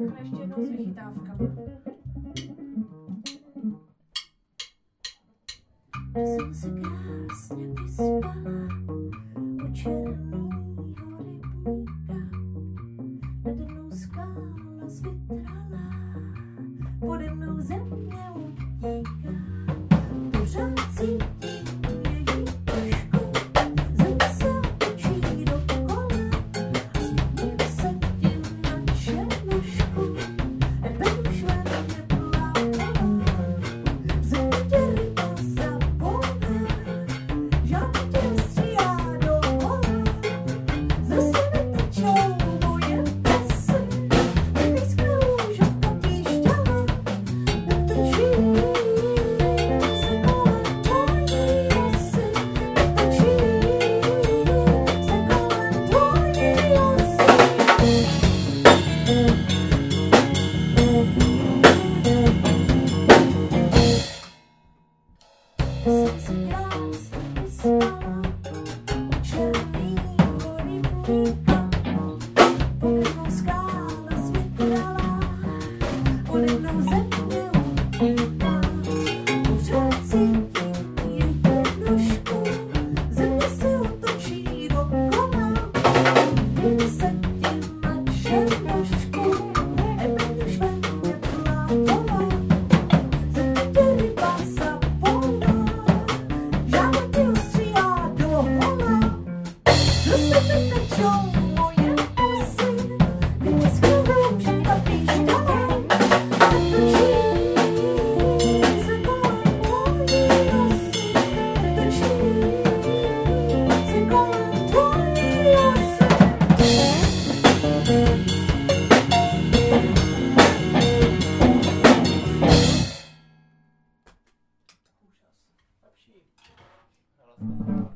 takhle ještě jednou s vychytávkama. Jsem se krásně vyspala u černého rybníka. Nade mnou skála zvytrala, pode mnou země utíká. Pořád cítím její trošku, země se otočí dokola. Změním se tím na černošku, ven už ven neplává. Země tě ryba zabolá, žádný tě stříhá dokola. Zase netečou moje pasy, nepískne už a patí šťava. Netočí se kolem tvojí osy, netočí se kolem tvojí osy. Jsem se krásně vyspala u černýho rybníka. Pode mnou skála zvytrala, pode mnou země utíká. Pořád cítím její nožku, země se otočí dokola. Změním se tím na černošku, ven už ven neplává. Země tě ryba zabolá, žádný tě ostříhá dokola. Zase netečou moje pasy, nepískne už a patí šťava. Netočí se kolem tvojí osy, netočí se kolem tvojí osy. Lepší.